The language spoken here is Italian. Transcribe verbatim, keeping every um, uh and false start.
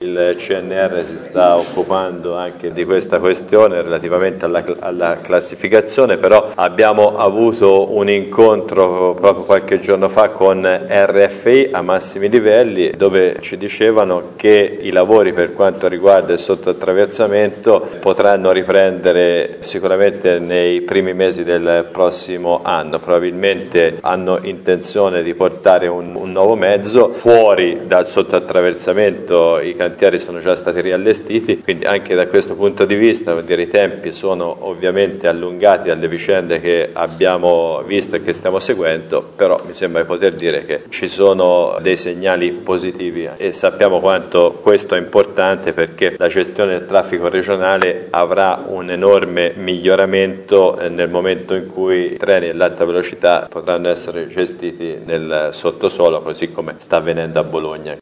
Il C N R si sta occupando anche di questa questione relativamente alla, alla classificazione, però abbiamo avuto un incontro proprio qualche giorno fa con R F I a massimi livelli, dove ci dicevano che i lavori per quanto riguarda il sottoattraversamento potranno riprendere sicuramente nei primi mesi del prossimo anno. Probabilmente hanno intenzione di portare un, un nuovo mezzo fuori dal sottoattraversamento. I cantieri sono già stati riallestiti, quindi anche da questo punto di vista vuol dire, i tempi sono ovviamente allungati dalle vicende che abbiamo visto e che stiamo seguendo, però mi sembra di poter dire che ci sono dei segnali positivi e sappiamo quanto questo è importante, perché la gestione del traffico regionale avrà un enorme miglioramento nel momento in cui i treni dell'alta velocità potranno essere gestiti nel sottosuolo, così come sta avvenendo a Bologna.